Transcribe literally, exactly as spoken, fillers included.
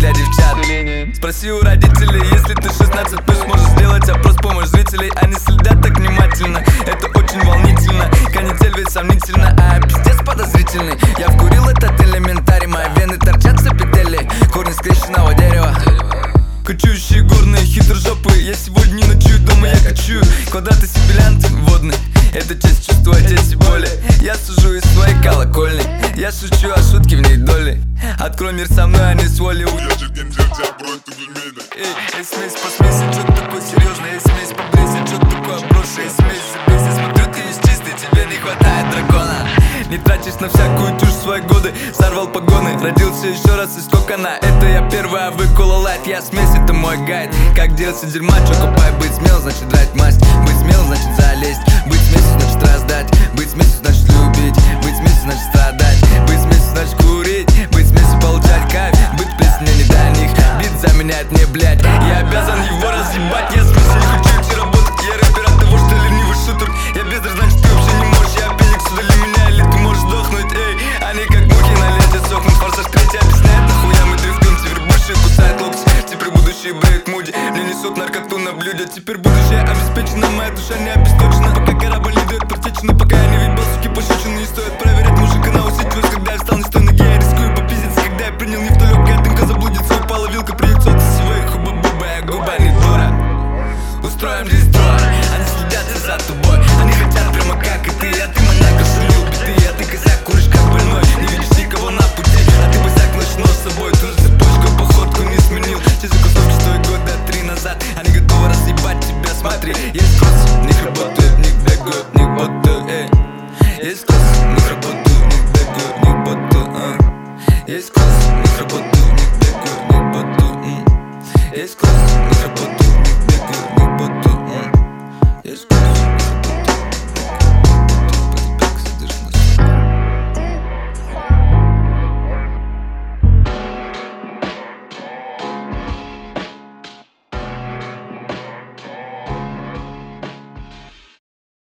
для девчат. Спроси у родителей, если ты шестнадцать плюс, можешь сделать опрос, помощь зрителей. Они следят так внимательно, это очень волнительно. Канитель ведь сомнительно, а пиздец подозрительный. Я вкурил этот элементарий, мои вены торчат с эпителий. Корни скрещенного дерева, кочующие горные хитрожопые. Я сегодня не ночую дома, я кочую. Квадраты сибилянты водные, это часть чувства дети боли. Я сужу из своей колокольни, я шучу, а шутки в ней доли. Открой мир со мной, а не с волей. Эй, эй, смесь по смеси, чё ты такой серьезный? Эй, смесь по брезе, чё ты такой обросший? Эй, смесь за беси, смотрю, ты весь чистый, тебе не хватает дракона. Не тратишь на всякую чушь свои годы, сорвал погоны, родился еще раз из кокона. Это я первый, а вы кола лайт, я смесь, это мой гайд. Как делать из дерьма, чё копай, быть смел, значит драть масть. Быть смел, значит залезть, быть смесью, значит раздать. Быть смесью, значит любить, быть смесью, значит страдать. Быть смесью, значит курить, быть смесью, получать кайф. Быть плесень, мне не до них, бит заменяет мне, блядь. Я обязан его разъебать, я смесью, не хочу идти работать. Я рэпер от того, что ленивый шутер. Я бездарь, значит ты вообще не можешь, я пеник, удали меня, или ты можешь сдохнуть, эй. Они как мухи на ленте сохнут, форсаж третий объясняет, нахуя мы дрифтуем. Теперь бывшие кусают локти, теперь будущие бреют муди. Мне несут наркоту на блюде, теперь будущее обеспечено, моя душа не обесточена. Пока корабль не дает протечено, пока я не видел, суки пощечины. Не стоит проверять мужика на усидчивость, когда я встал не с той ноги, я рискую попиздиться. Когда я принял не в то легкая дымка, заблудится, упала вилка, приются от своих хуба-буба, я губа не дура. Устроим здесь двор, они следят за тобой, они хотят прямо как и ты. А ты маньяк, расшумил биты, а ты козак, куришь как больной. Не видишь никого на пути, а ты босяк, ночь нос с собой. Ту же цепочку, походку не сменил, те закусовки стоят года три назад. Они готовы разъебать тебя, смотри.